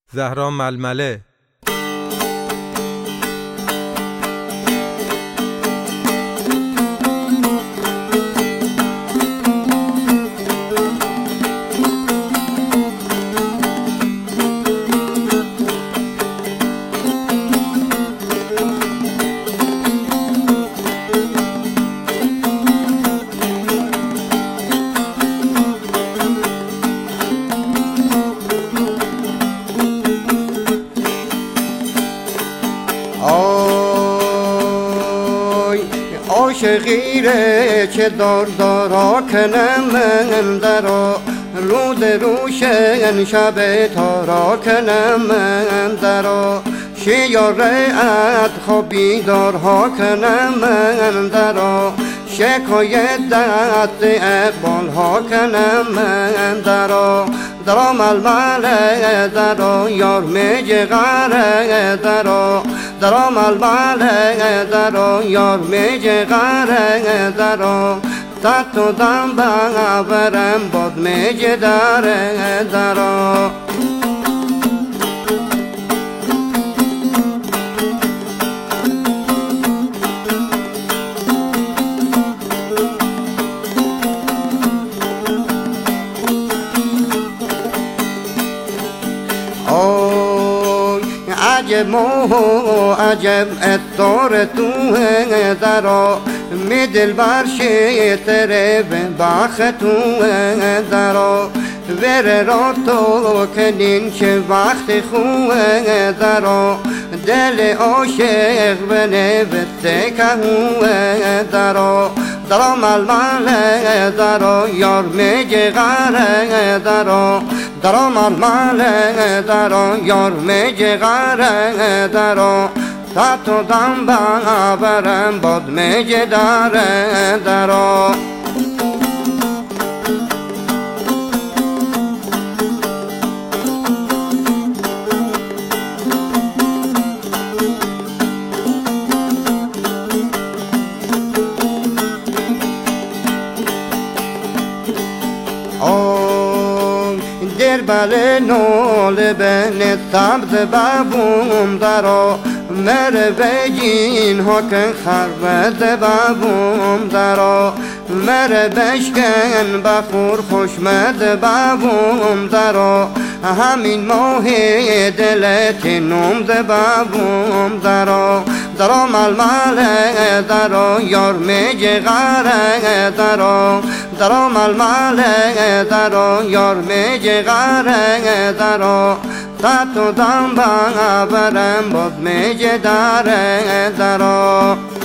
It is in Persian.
زهرا ململه. عاشقیره که دارا کنم من درا رود روشن شب تارا کنم من درا شیاره ات خوابی دارها کنم من درا شکایت دست اقبال ها کنم من درا درا ململه درا یار میجغره درا درا ململه درا یار میجغره درا تاتو دم برم باد میجداره درا عجب و عجب اتار تو درا می دل برشی تره بخ تو درا ور را تو کنین چه وقت خوب درا دل عاشق بنه بسته که درا درا ململه درا یار می جغره درا درا ململه درا یار می جغره درا تاتو دم برم باد می جداره درا در بله نول بین سبز بابوم درا مر بگین ها که خربت بابوم درا مر بشکن بخور خوشمد بابوم درا همین ماه دلت نومد بابوم درا درا ململه درا یار میجغره درا درا ململه درا یار میجغره درا تاتو دم برم باد میجداره درا